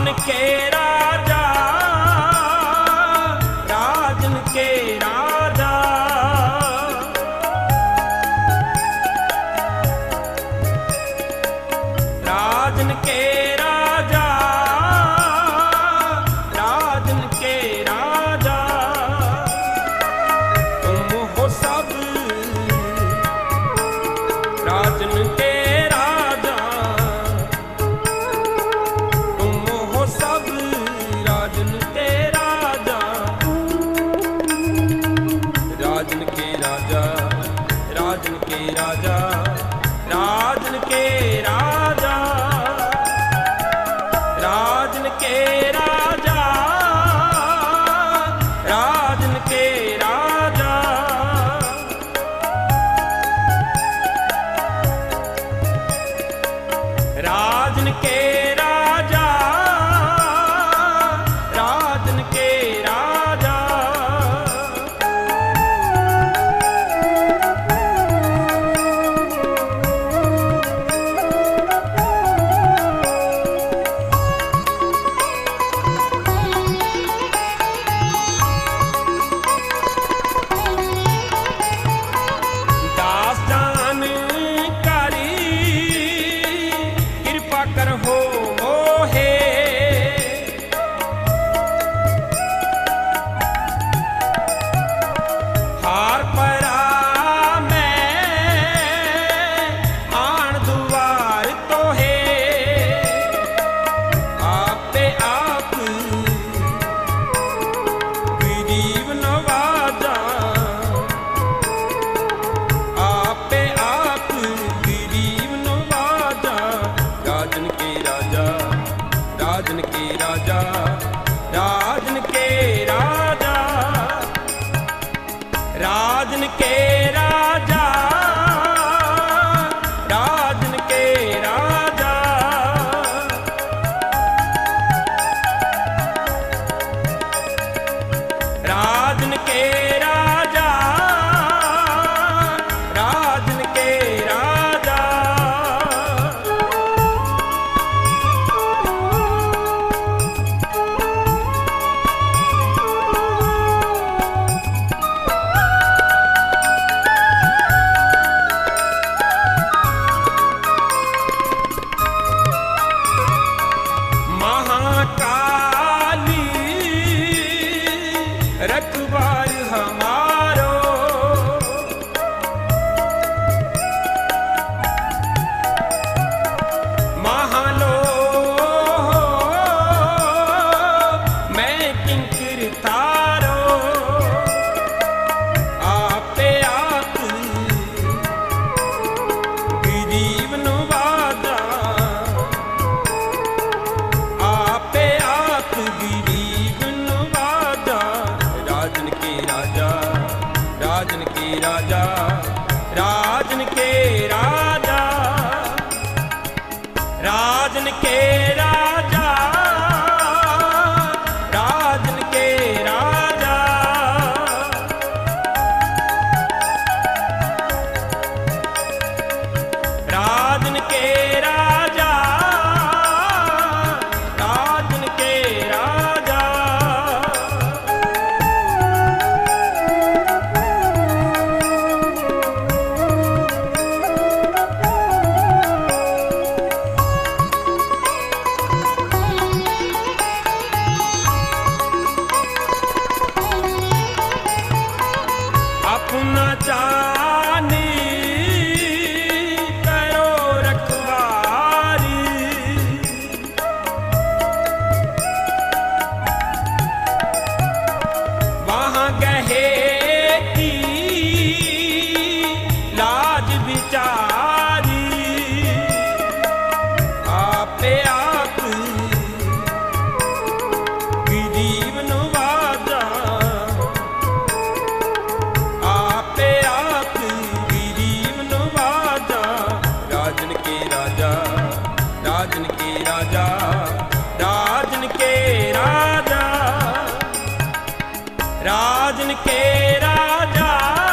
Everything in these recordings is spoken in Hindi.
के राजा, राजन के राजा, राजन के राजा, राजन के राजा, तुम हो सब राजन के राजा, तुम हो सब राजन के राजा, राजन के राजा, राजन के राजा, राजन के राजा, राजन के राजा, राजन के राजा, राजन के राजा, राजन के राजा, दास जान कारी कृपा कर हो मोहे, हार परा मैं आन दुआर तो है, आपे आप गरीब नवाजा, आपे आप गरीब नवाजा, राजन के राजा, राजन के राजा, राजन के राजा, राजन के राजा, राजन के राजा, राजन के राजा, राजन के राजा, महाकाली रखवार हमारो, महालो मैं किंकर तारो, आपे आप गरीब नवाजा, आपे आप गरीब नवाजा, राजन के राजा, राजन के राजा, राजन के राजा, राजन के राजा, राजन के राजा, राजन के राजा, राजन के राजा, अपना जानी करो रखवारी, वहाँ गहे की लाज बिचारी, आपे आप गरीब नवाजा, आपे आप गरीब नवाजा, राजन के राजा, राजन के राजा, राजन के राजा, राजन के राजा,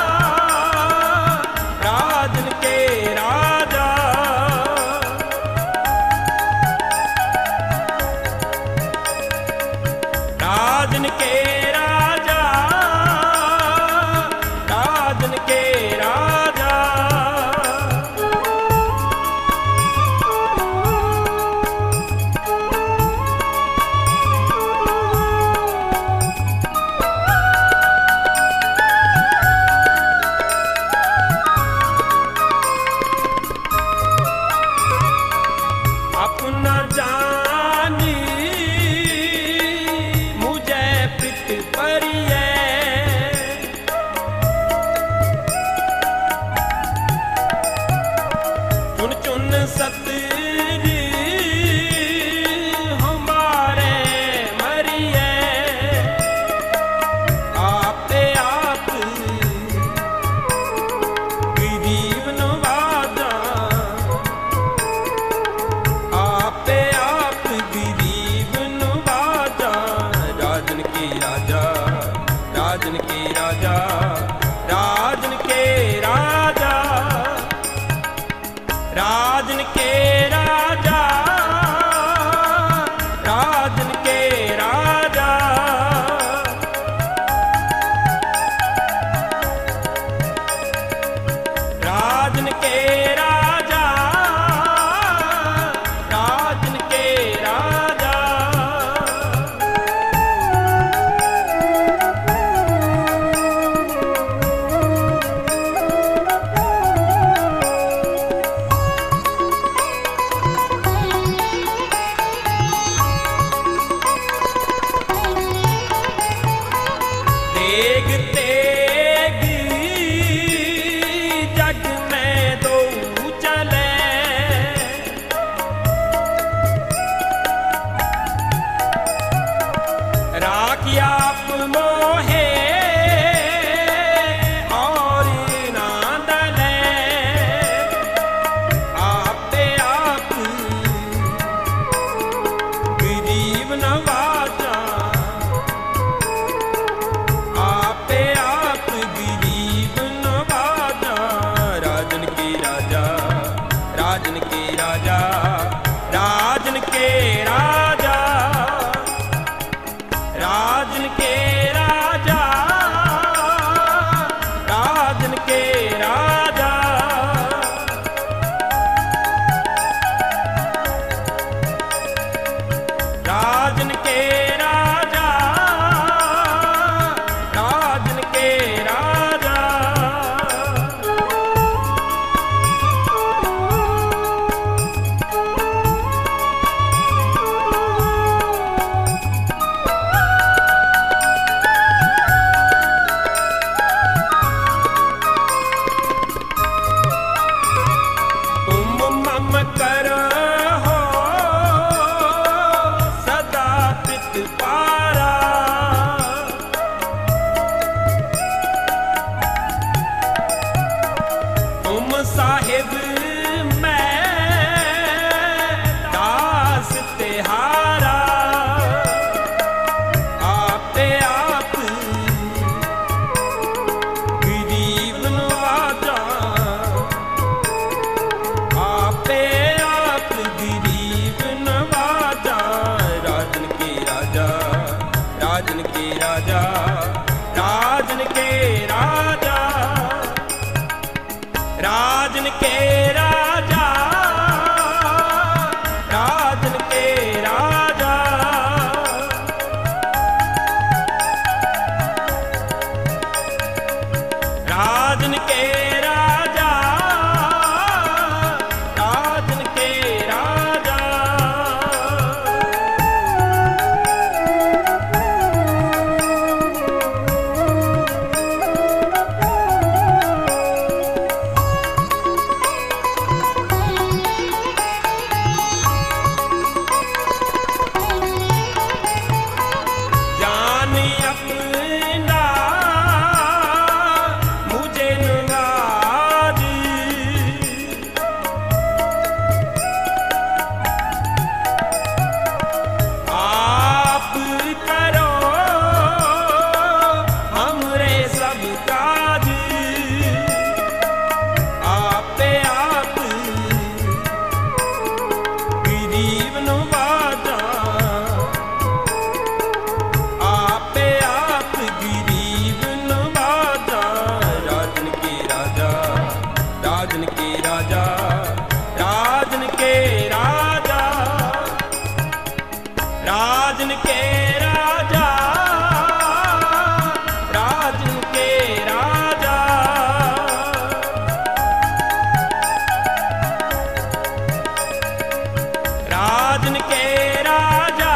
राजन के राजा, के राजा, राजन के राजा। राजन के राजा, राजन के राजा। तेग तेग जग में दो चले, राखी आप मोहे और ना दले। आपे आप गरीब नवाजा, आपे आप गरीब नवाजा। राजन के राजा, राजन के राजा, राजन के राजा। राजन के राजा, राजन के राजा। राजन के राजा, राजन के राजा। तुम मम करो सदा पितपारा, तुम साहिब मैं दास तिहारा। आपे आप गरीब नवाजा, आपे आप गरीब नवाजा। राजन के राजा, राजन के राजा, राजन के राजा। राजन के राजा, राजन के राजा। राजन के राजा, राजन के राजा। जान अपना मुझे नवाज, आप करो हमरे सब काज। आपे आप गरीब नवाजा, आपे आप गरीब नवाजा। राजन के राजा, राजन के राजा, राजन के राजा। राजन के राजा, राजन के राजा। राजन के राजा,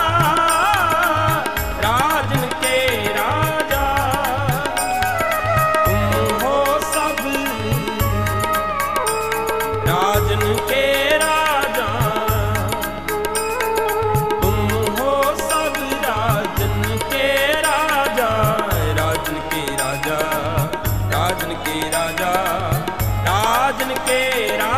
राजन के राजा। तुम हो सब राजन के राजा, तुम हो सब राजन के राजा। राजन के राजा, राजन के राजा, राजन के राजा।